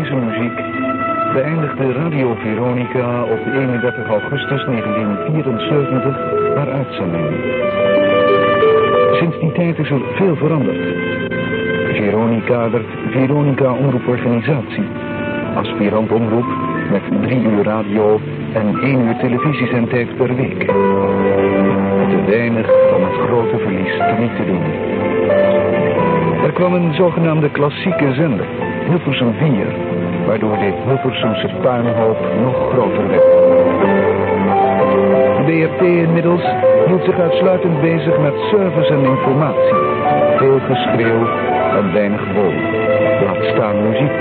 deze muziek beëindigde Radio Veronica op 31 augustus 1974 haar uitzending. Sinds die tijd is er veel veranderd. Veronica werd Veronica Omroeporganisatie. Aspirant omroep met 3 uur radio en 1 uur televisiezendtijd per week. Te weinig om het grote verlies teniet te doen. Er kwam een zogenaamde klassieke zender, Hilversum 4, waardoor dit Hilversumse puinhoop nog groter werd. De BRT inmiddels hield zich uitsluitend bezig met service en informatie. Veel geschreeuw en weinig wol. Laat staan muziek.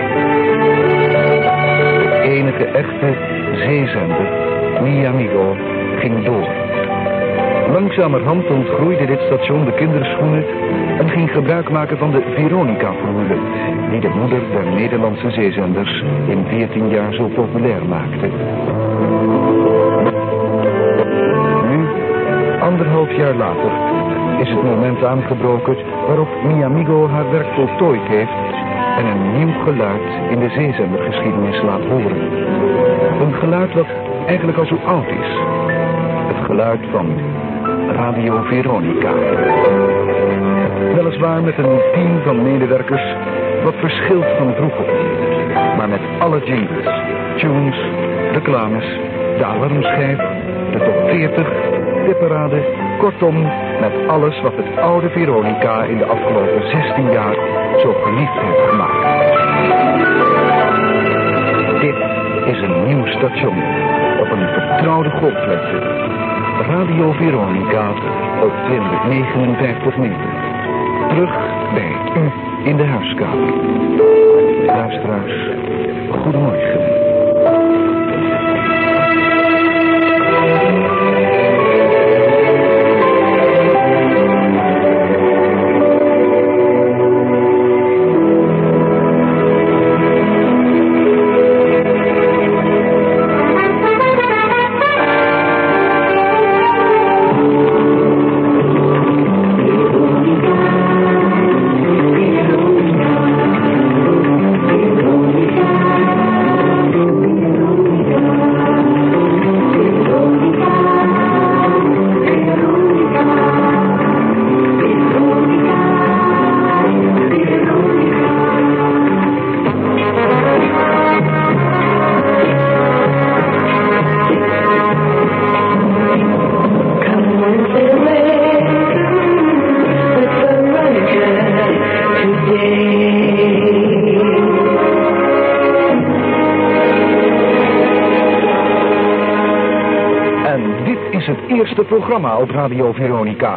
De enige echte zeezender, Mi Amigo, ging door. Langzamerhand ontgroeide dit station de kinderschoenen en ging gebruik maken van de Veronica-formule, die de moeder der Nederlandse zeezenders in 14 jaar zo populair maakte. Nu, 1,5 jaar later, is het moment aangebroken waarop Mi Amigo haar werk voltooid heeft en een nieuw geluid in de zeezendergeschiedenis laat horen. Een geluid dat eigenlijk al zo oud is. Het geluid van Radio Veronica. Weliswaar met een team van medewerkers wat verschilt van vroeger. Maar met alle jingles, tunes, reclames, de alarmschijf, de top 40, de parade, kortom met alles wat het oude Veronica in de afgelopen 16 jaar zo geliefd heeft gemaakt. Dit is een nieuw station op een vertrouwde golflengte. Radio Veronica op 259 meter. Terug bij u in de huiskamer. Luisteraars, goedemorgen. Het programma op Radio Veronica.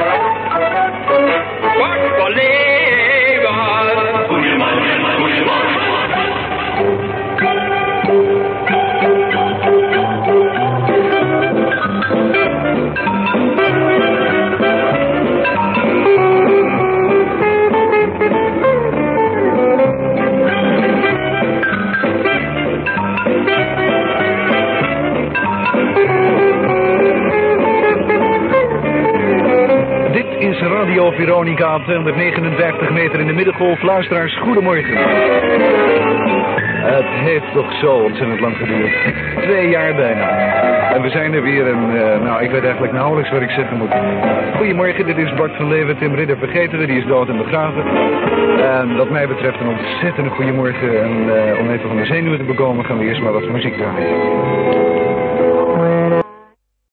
Radio Veronica, 259 meter in de middengolf. Luisteraars, goedemorgen. Het heeft toch zo ontzettend lang geduurd. 2 jaar bijna. En we zijn er weer en, ik weet eigenlijk nauwelijks wat ik zeggen moet. Goedemorgen, dit is Bart van Leeuwen. Tim Ridder vergeten we, die is dood en begraven. En wat mij betreft een ontzettende goedemorgen. En om even van de zenuwen te bekomen gaan we eerst maar wat muziek draaien.